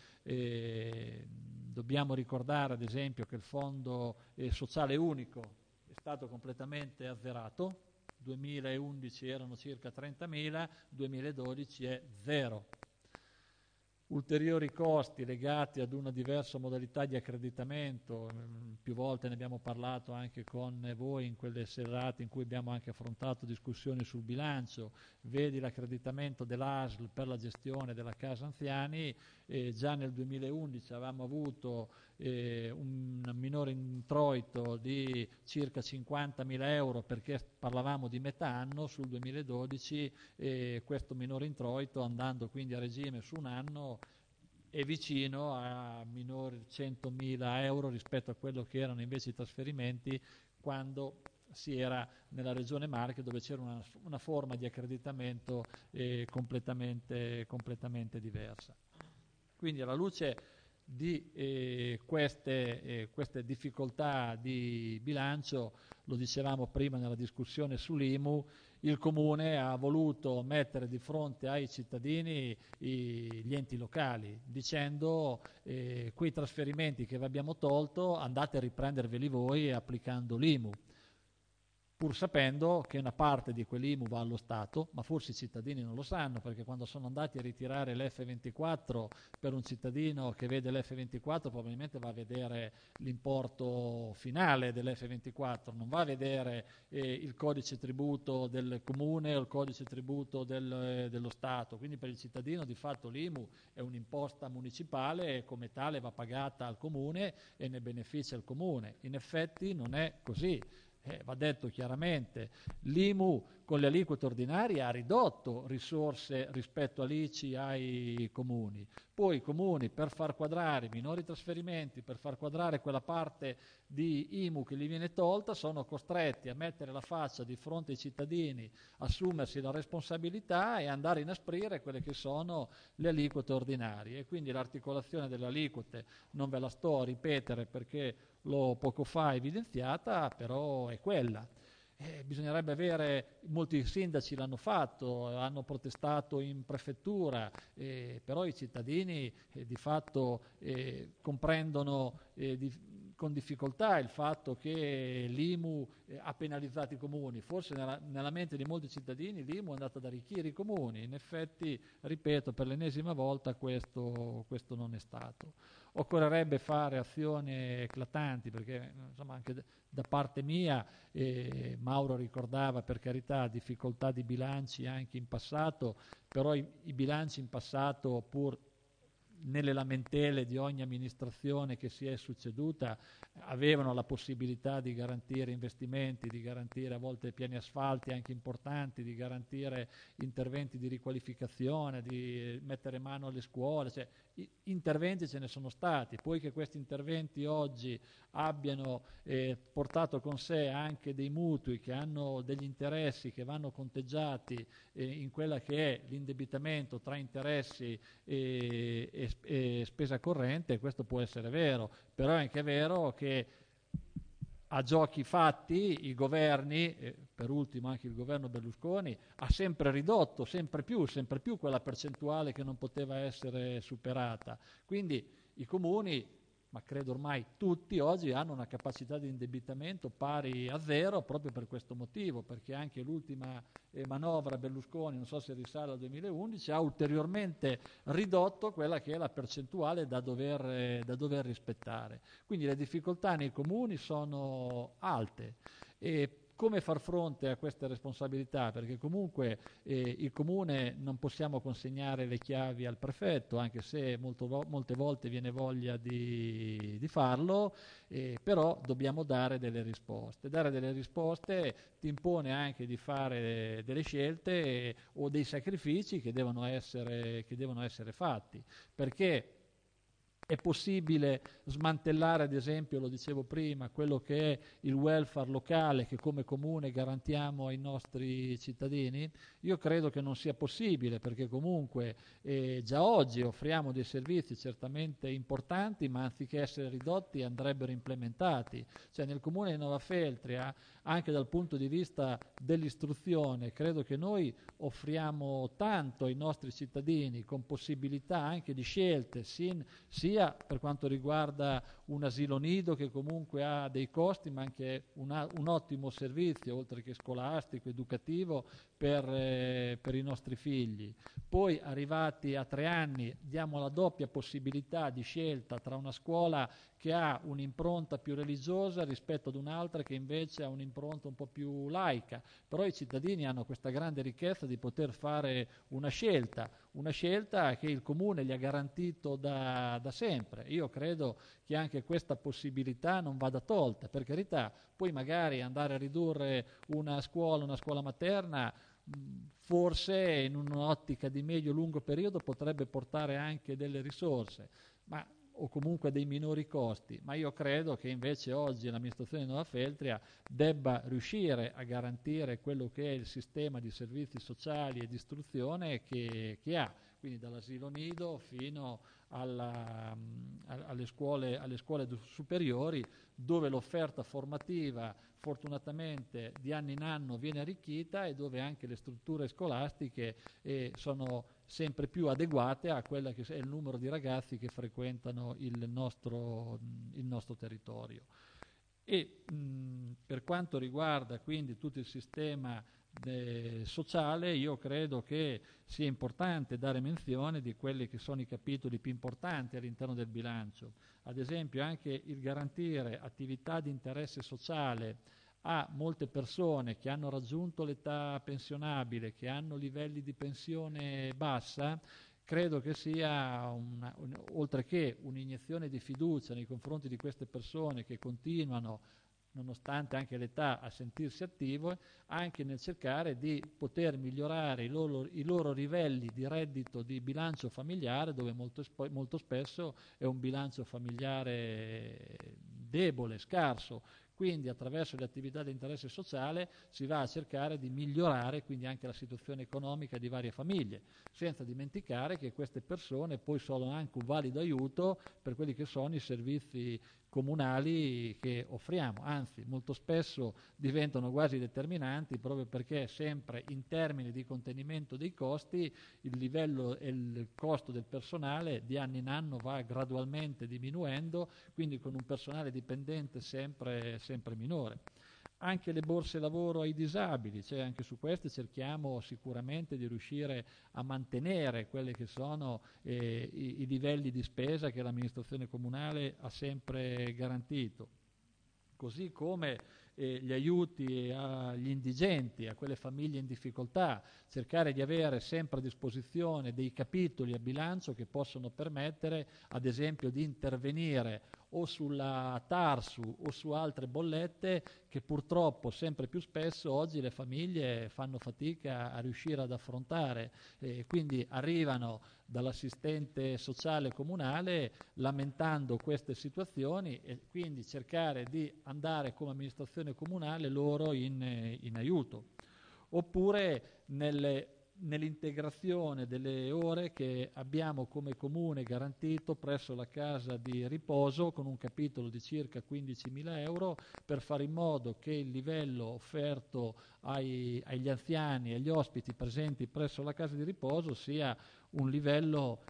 dobbiamo ricordare ad esempio che il fondo sociale unico è stato completamente azzerato. 2011 erano circa 30.000, 2012 è zero. Ulteriori costi legati ad una diversa modalità di accreditamento, più volte ne abbiamo parlato anche con voi in quelle serate in cui abbiamo anche affrontato discussioni sul bilancio, vedi l'accreditamento dell'ASL per la gestione della casa anziani, già nel 2011 avevamo avuto un minore introito di circa 50.000 euro perché parlavamo di metà anno, sul 2012 questo minore introito, andando quindi a regime su un anno, è vicino a minori 100.000 euro rispetto a quello che erano invece i trasferimenti quando si era nella regione Marche, dove c'era una forma di accreditamento completamente diversa. Quindi alla luce di queste difficoltà di bilancio, lo dicevamo prima nella discussione sull'IMU, il Comune ha voluto mettere di fronte ai cittadini gli enti locali, dicendo quei trasferimenti che vi abbiamo tolto andate a riprenderveli voi applicando l'IMU, pur sapendo che una parte di quell'IMU va allo Stato, ma forse i cittadini non lo sanno, perché quando sono andati a ritirare l'F24, per un cittadino che vede l'F24 probabilmente va a vedere l'importo finale dell'F24, non va a vedere il codice tributo del comune o il codice tributo dello Stato. Quindi per il cittadino di fatto l'IMU è un'imposta municipale e come tale va pagata al comune e ne beneficia il comune. In effetti non è così. Va detto chiaramente, l'IMU con le aliquote ordinarie ha ridotto risorse rispetto all'ICI ai comuni. Poi i comuni, per far quadrare minori trasferimenti, per far quadrare quella parte di IMU che gli viene tolta, sono costretti a mettere la faccia di fronte ai cittadini, assumersi la responsabilità e andare a inasprire quelle che sono le aliquote ordinarie. E quindi l'articolazione delle aliquote non ve la sto a ripetere perché l'ho poco fa evidenziata, però è quella. Bisognerebbe avere, molti sindaci l'hanno fatto, hanno protestato in prefettura, però i cittadini di fatto comprendono con difficoltà il fatto che l'IMU ha penalizzato i comuni. Forse nella mente di molti cittadini l'IMU è andata ad arricchire i comuni. In effetti, ripeto, per l'ennesima volta questo non è stato. Occorrerebbe fare azioni eclatanti, perché insomma anche da parte mia, Mauro ricordava per carità difficoltà di bilanci anche in passato, però i bilanci in passato, pur nelle lamentele di ogni amministrazione che si è succeduta, avevano la possibilità di garantire investimenti, di garantire a volte piani asfalti anche importanti, di garantire interventi di riqualificazione, di mettere mano alle scuole, cioè interventi ce ne sono stati. Poi che questi interventi oggi abbiano portato con sé anche dei mutui che hanno degli interessi che vanno conteggiati in quella che è l'indebitamento tra interessi e spesa corrente, questo può essere vero, però è anche vero che a giochi fatti i governi, per ultimo anche il governo Berlusconi, ha sempre ridotto sempre più quella percentuale che non poteva essere superata. Quindi i comuni, ma credo ormai tutti oggi, hanno una capacità di indebitamento pari a zero proprio per questo motivo, perché anche l'ultima manovra Berlusconi, non so se risale al 2011, ha ulteriormente ridotto quella che è la percentuale da dover rispettare. Quindi le difficoltà nei comuni sono alte. E come far fronte a queste responsabilità? Perché comunque il comune non possiamo consegnare le chiavi al prefetto, anche se molte volte viene voglia di farlo, però dobbiamo dare delle risposte. Dare delle risposte ti impone anche di fare delle scelte o dei sacrifici che devono essere fatti, perché è possibile smantellare, ad esempio, lo dicevo prima, quello che è il welfare locale che come comune garantiamo ai nostri cittadini? Io credo che non sia possibile, perché comunque già oggi offriamo dei servizi certamente importanti, ma anziché essere ridotti andrebbero implementati. Cioè nel comune di Nova Feltria, anche dal punto di vista dell'istruzione, credo che noi offriamo tanto ai nostri cittadini, con possibilità anche di scelte, sia per quanto riguarda un asilo nido che comunque ha dei costi, ma anche un ottimo servizio, oltre che scolastico, educativo, per i nostri figli. Poi, arrivati a 3 anni, diamo la doppia possibilità di scelta tra una scuola che ha un'impronta più religiosa rispetto ad un'altra che invece ha un'impronta un po' più laica. Però i cittadini hanno questa grande ricchezza di poter fare una scelta che il comune gli ha garantito da sempre. Io credo che anche questa possibilità non vada tolta, per carità. Poi magari andare a ridurre una scuola materna, forse in un'ottica di medio-lungo periodo potrebbe portare anche delle risorse, o comunque dei minori costi, ma io credo che invece oggi l'amministrazione di Nova Feltria debba riuscire a garantire quello che è il sistema di servizi sociali e di istruzione che ha, quindi dall'asilo nido fino alle scuole superiori, dove l'offerta formativa fortunatamente di anno in anno viene arricchita e dove anche le strutture scolastiche sono sempre più adeguate a quella che è il numero di ragazzi che frequentano il nostro territorio. E per quanto riguarda quindi tutto il sistema sociale, io credo che sia importante dare menzione di quelli che sono i capitoli più importanti all'interno del bilancio. Ad esempio anche il garantire attività di interesse sociale a molte persone che hanno raggiunto l'età pensionabile, che hanno livelli di pensione bassa, credo che sia, oltre che un'iniezione di fiducia nei confronti di queste persone che continuano nonostante anche l'età, a sentirsi attivo, anche nel cercare di poter migliorare i loro livelli di reddito di bilancio familiare, dove molto spesso è un bilancio familiare debole, scarso. Quindi attraverso le attività di interesse sociale si va a cercare di migliorare quindi anche la situazione economica di varie famiglie, senza dimenticare che queste persone poi sono anche un valido aiuto per quelli che sono i servizi comunali che offriamo, anzi molto spesso diventano quasi determinanti, proprio perché sempre in termini di contenimento dei costi il livello e il costo del personale di anno in anno va gradualmente diminuendo, quindi con un personale dipendente sempre minore. Anche le borse lavoro ai disabili, cioè anche su queste cerchiamo sicuramente di riuscire a mantenere quelli che sono i livelli di spesa che l'amministrazione comunale ha sempre garantito. Così come gli aiuti agli indigenti, a quelle famiglie in difficoltà, cercare di avere sempre a disposizione dei capitoli a bilancio che possono permettere, ad esempio, di intervenire o sulla TARSU o su altre bollette che purtroppo sempre più spesso oggi le famiglie fanno fatica a riuscire ad affrontare, quindi arrivano dall'assistente sociale comunale lamentando queste situazioni e quindi cercare di andare come amministrazione comunale loro in aiuto. Oppure nell'integrazione delle ore che abbiamo come comune garantito presso la casa di riposo con un capitolo di circa 15.000 euro per fare in modo che il livello offerto agli anziani e agli ospiti presenti presso la casa di riposo sia un livello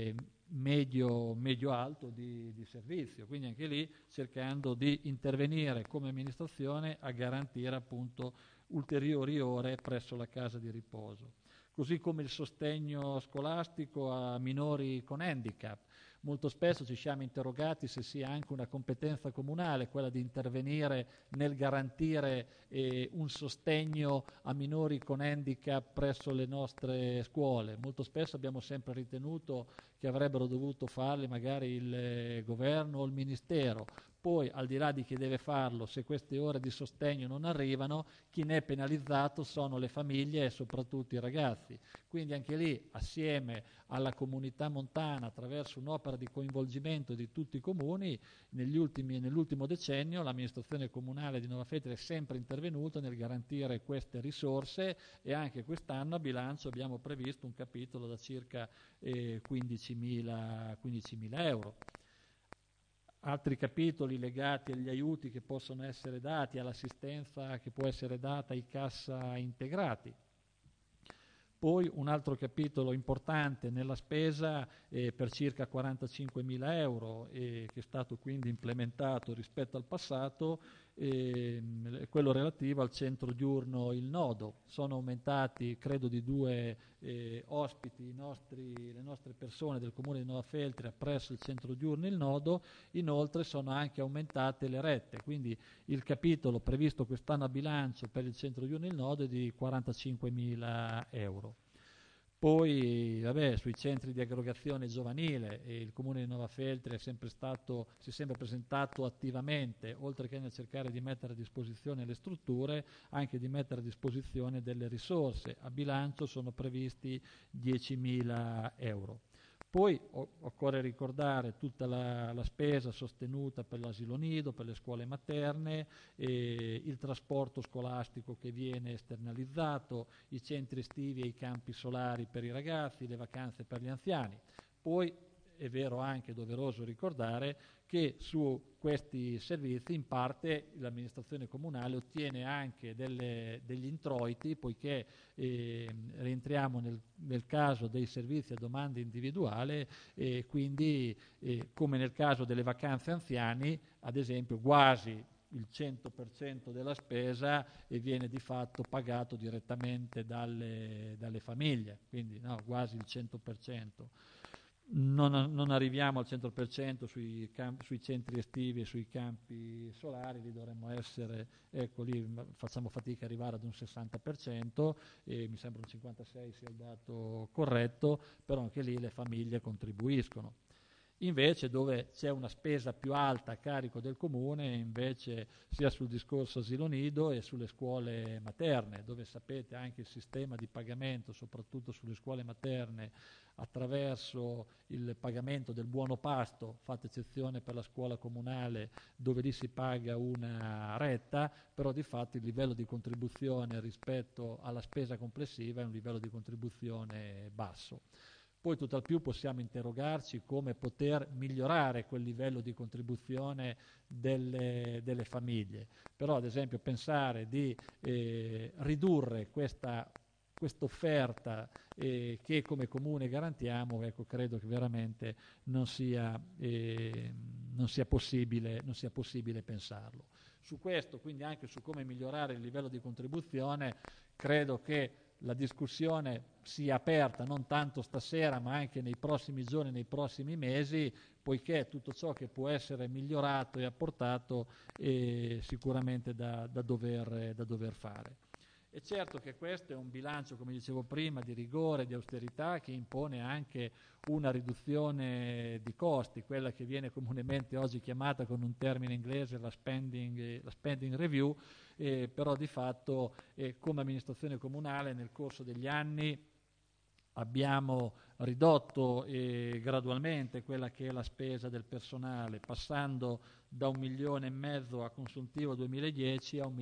medio-alto di servizio, quindi anche lì cercando di intervenire come amministrazione a garantire appunto ulteriori ore presso la casa di riposo. Così come il sostegno scolastico a minori con handicap. Molto spesso ci siamo interrogati se sia anche una competenza comunale quella di intervenire nel garantire un sostegno a minori con handicap presso le nostre scuole. Molto spesso abbiamo sempre ritenuto che avrebbero dovuto farle magari il governo o il ministero. Poi, al di là di chi deve farlo, se queste ore di sostegno non arrivano, chi ne è penalizzato sono le famiglie e soprattutto i ragazzi. Quindi anche lì, assieme alla comunità montana, attraverso un'opera di coinvolgimento di tutti i comuni, nell'ultimo decennio l'amministrazione comunale di Nova Feltre è sempre intervenuta nel garantire queste risorse e anche quest'anno a bilancio abbiamo previsto un capitolo da circa 15.000 euro. Altri capitoli legati agli aiuti che possono essere dati, all'assistenza che può essere data ai cassa integrati. Poi un altro capitolo importante nella spesa per circa 45.000 euro che è stato quindi implementato rispetto al passato, quello relativo al centro diurno Il Nodo. Sono aumentati credo di 2 ospiti le nostre persone del comune di Nova Feltria presso il centro diurno Il Nodo, inoltre sono anche aumentate le rette, quindi il capitolo previsto quest'anno a bilancio per il centro diurno Il Nodo è di 45.000 euro. Poi sui centri di aggregazione giovanile il comune di Nova Feltria si è sempre presentato attivamente, oltre che nel cercare di mettere a disposizione le strutture, anche di mettere a disposizione delle risorse. A bilancio sono previsti 10.000 euro. Poi occorre ricordare tutta la spesa sostenuta per l'asilo nido, per le scuole materne, il trasporto scolastico che viene esternalizzato, i centri estivi e i campi solari per i ragazzi, le vacanze per gli anziani. Poi è vero anche doveroso ricordare che su questi servizi in parte l'amministrazione comunale ottiene anche degli introiti, poiché rientriamo nel caso dei servizi a domanda individuale e quindi come nel caso delle vacanze anziani, ad esempio quasi il 100% della spesa viene di fatto pagato direttamente dalle famiglie, quindi quasi il 100%. Non arriviamo al 100% sui centri estivi e sui campi solari, lì dovremmo essere, lì facciamo fatica ad arrivare ad un 60% e mi sembra un 56% sia il dato corretto, però anche lì le famiglie contribuiscono. Invece dove c'è una spesa più alta a carico del comune, invece sia sul discorso asilo nido e sulle scuole materne, dove sapete anche il sistema di pagamento, soprattutto sulle scuole materne, attraverso il pagamento del buono pasto, fatta eccezione per la scuola comunale dove lì si paga una retta, però di fatto il livello di contribuzione rispetto alla spesa complessiva è un livello di contribuzione basso. Poi tutt'al più possiamo interrogarci come poter migliorare quel livello di contribuzione delle famiglie, però ad esempio pensare di ridurre questa offerta che come comune garantiamo, ecco, credo che veramente non sia possibile pensarlo. Su questo, quindi anche su come migliorare il livello di contribuzione, credo che la discussione sia aperta non tanto stasera ma anche nei prossimi giorni, nei prossimi mesi, poiché tutto ciò che può essere migliorato e apportato è sicuramente da dover fare. È certo che questo è un bilancio, come dicevo prima, di rigore, di austerità, che impone anche una riduzione di costi, quella che viene comunemente oggi chiamata con un termine inglese la spending review, però di fatto come amministrazione comunale nel corso degli anni abbiamo ridotto gradualmente quella che è la spesa del personale, passando da 1,5 milioni a consuntivo 2010 a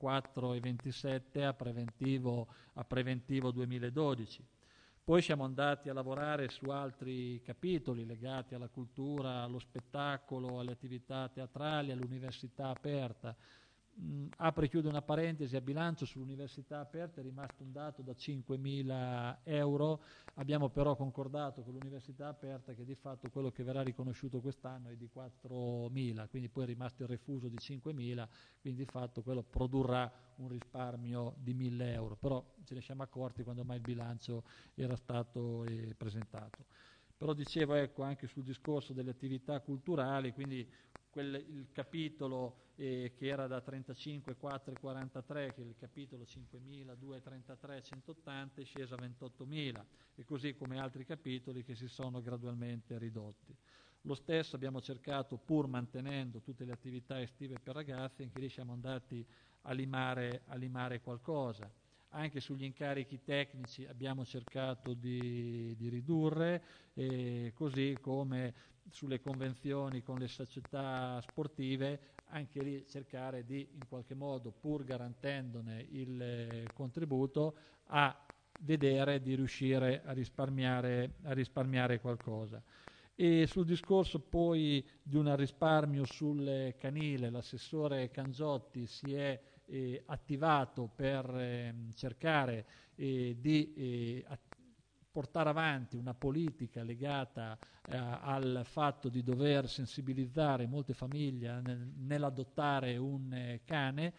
1,427 a preventivo 2012. Poi siamo andati a lavorare su altri capitoli legati alla cultura, allo spettacolo, alle attività teatrali, all'università aperta. Apro e chiudo una parentesi, a bilancio sull'università aperta è rimasto un dato da 5.000 euro, abbiamo però concordato con l'università aperta che di fatto quello che verrà riconosciuto quest'anno è di 4.000, quindi poi è rimasto il refuso di 5.000, quindi di fatto quello produrrà un risparmio di 1.000 euro, però ce ne siamo accorti quando mai il bilancio era stato presentato. Però dicevo, ecco, anche sul discorso delle attività culturali, quindi il capitolo che era da 35.443, che è il capitolo 5.233.180, è sceso a 28.000, e così come altri capitoli che si sono gradualmente ridotti. Lo stesso abbiamo cercato, pur mantenendo tutte le attività estive per ragazzi, anche lì siamo andati a limare qualcosa. Anche sugli incarichi tecnici abbiamo cercato di ridurre, così come sulle convenzioni con le società sportive, anche lì cercare di, in qualche modo, pur garantendone il contributo, a vedere di riuscire a risparmiare qualcosa. E sul discorso poi di un risparmio sul canile, l'assessore Cangiotti si è attivato per cercare di portare avanti una politica legata al fatto di dover sensibilizzare molte famiglie nell'adottare un cane,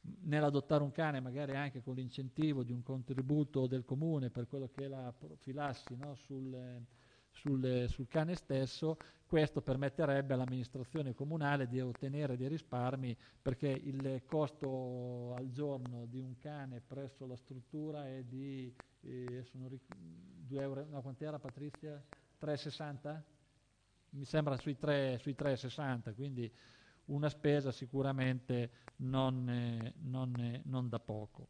magari anche con l'incentivo di un contributo del comune per quello che è la profilassi, no, sul cane stesso. Questo permetterebbe all'amministrazione comunale di ottenere dei risparmi, perché il costo al giorno di un cane presso la struttura è di 2 euro, no, quant'era Patrizia? 3,60? Mi sembra sui 3,60, quindi una spesa sicuramente non da poco.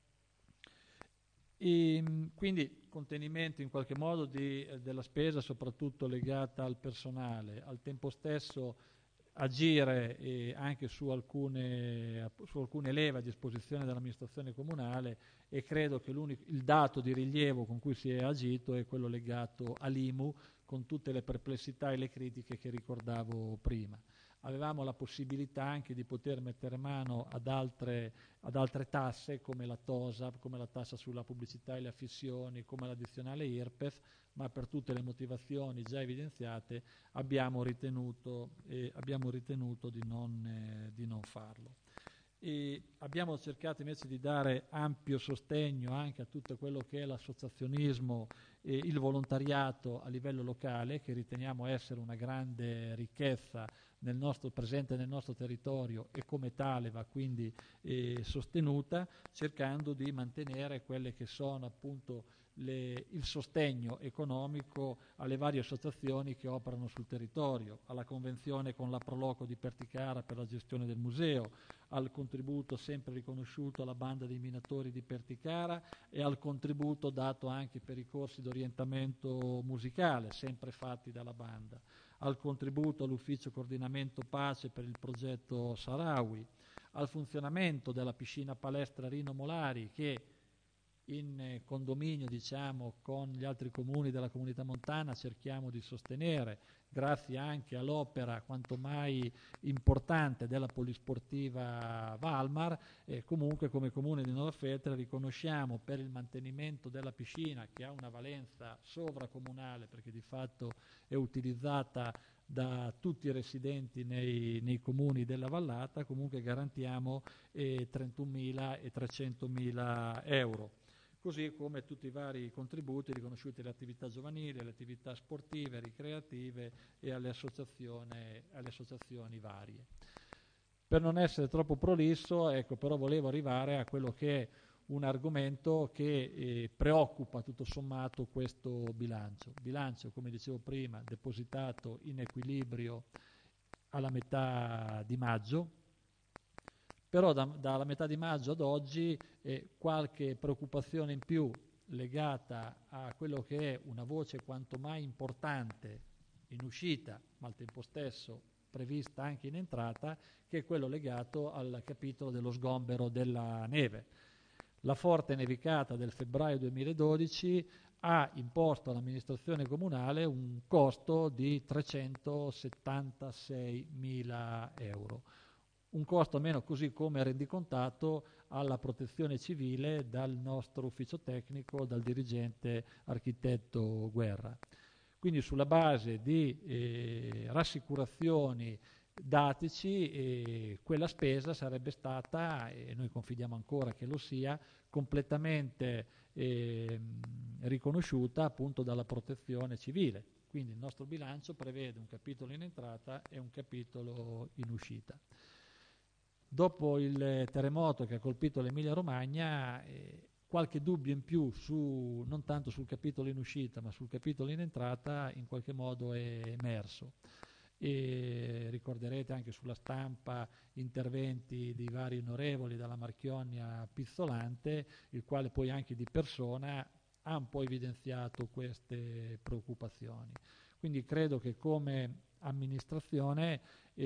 E quindi contenimento in qualche modo della spesa, soprattutto legata al personale, al tempo stesso agire anche su alcune leve a disposizione dell'amministrazione comunale, e credo che il dato di rilievo con cui si è agito è quello legato all'IMU, con tutte le perplessità e le critiche che ricordavo prima. Avevamo la possibilità anche di poter mettere mano ad altre tasse come la TOSAP, come la tassa sulla pubblicità e le affissioni, come l'addizionale IRPEF, ma per tutte le motivazioni già evidenziate abbiamo ritenuto di non farlo. E abbiamo cercato invece di dare ampio sostegno anche a tutto quello che è l'associazionismo e il volontariato a livello locale, che riteniamo essere una grande ricchezza presente nel nostro territorio, e come tale va quindi sostenuta, cercando di mantenere quelle che sono appunto il sostegno economico alle varie associazioni che operano sul territorio, alla convenzione con la Proloco di Perticara per la gestione del museo, al contributo sempre riconosciuto alla banda dei minatori di Perticara e al contributo dato anche per i corsi di orientamento musicale, sempre fatti dalla banda, al contributo all'ufficio coordinamento pace per il progetto Sahrawi, al funzionamento della piscina palestra Rino Molari che in condominio, diciamo, con gli altri comuni della comunità montana cerchiamo di sostenere, grazie anche all'opera quanto mai importante della polisportiva Valmar. E comunque come comune di Nuova Feltre riconosciamo per il mantenimento della piscina, che ha una valenza sovracomunale perché di fatto è utilizzata da tutti i residenti nei comuni della vallata, comunque garantiamo 31.000 e 300.000 euro. Così come tutti i vari contributi riconosciuti alle attività giovanili, alle attività sportive, ricreative e alle associazioni varie. Per non essere troppo prolisso, ecco, però volevo arrivare a quello che è un argomento che preoccupa tutto sommato questo bilancio. Bilancio, come dicevo prima, depositato in equilibrio alla metà di maggio, però dalla metà di maggio ad oggi qualche preoccupazione in più legata a quello che è una voce quanto mai importante in uscita, ma al tempo stesso prevista anche in entrata, che è quello legato al capitolo dello sgombero della neve. La forte nevicata del febbraio 2012 ha imposto all'amministrazione comunale un costo di 376.000 euro. Un costo meno, così come rendicontato alla protezione civile dal nostro ufficio tecnico, dal dirigente architetto Guerra. Quindi sulla base di rassicurazioni dateci, quella spesa sarebbe stata, e noi confidiamo ancora che lo sia, completamente riconosciuta appunto dalla protezione civile. Quindi il nostro bilancio prevede un capitolo in entrata e un capitolo in uscita. Dopo il terremoto che ha colpito l'Emilia Romagna, qualche dubbio in più non tanto sul capitolo in uscita ma sul capitolo in entrata in qualche modo è emerso. E ricorderete anche sulla stampa interventi di vari onorevoli, dalla Marchionne a Pizzolante, il quale poi anche di persona ha un po' evidenziato queste preoccupazioni. Quindi credo che come amministrazione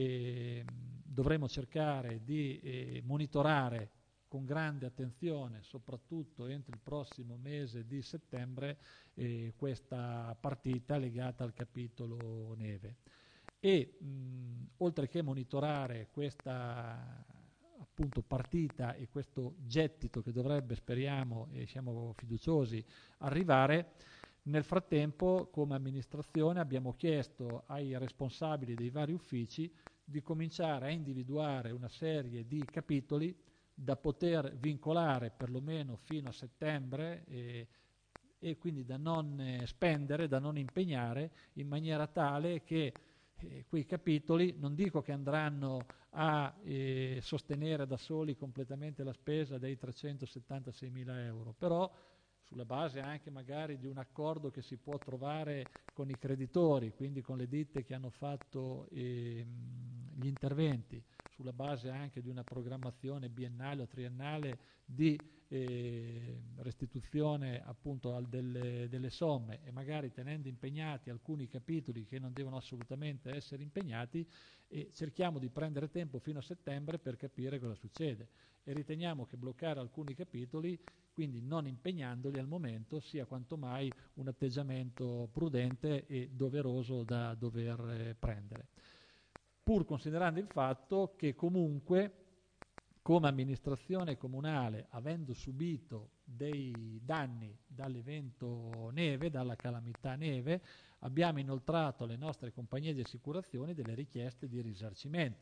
dovremo cercare di monitorare con grande attenzione, soprattutto entro il prossimo mese di settembre, questa partita legata al capitolo neve. E oltre che monitorare questa appunto partita e questo gettito che dovrebbe, speriamo e siamo fiduciosi, arrivare, nel frattempo come amministrazione abbiamo chiesto ai responsabili dei vari uffici di cominciare a individuare una serie di capitoli da poter vincolare perlomeno fino a settembre e quindi da non spendere, da non impegnare, in maniera tale che quei capitoli, non dico che andranno a sostenere da soli completamente la spesa dei 376.000 euro, però sulla base anche magari di un accordo che si può trovare con i creditori, quindi con le ditte che hanno fatto gli interventi, sulla base anche di una programmazione biennale o triennale di restituzione appunto delle somme, e magari tenendo impegnati alcuni capitoli che non devono assolutamente essere impegnati, e cerchiamo di prendere tempo fino a settembre per capire cosa succede, e riteniamo che bloccare alcuni capitoli, quindi non impegnandoli al momento, sia quanto mai un atteggiamento prudente e doveroso da dover prendere, pur considerando il fatto che comunque come amministrazione comunale, avendo subito dei danni dall'evento neve, dalla calamità neve, abbiamo inoltrato alle nostre compagnie di assicurazioni delle richieste di risarcimento.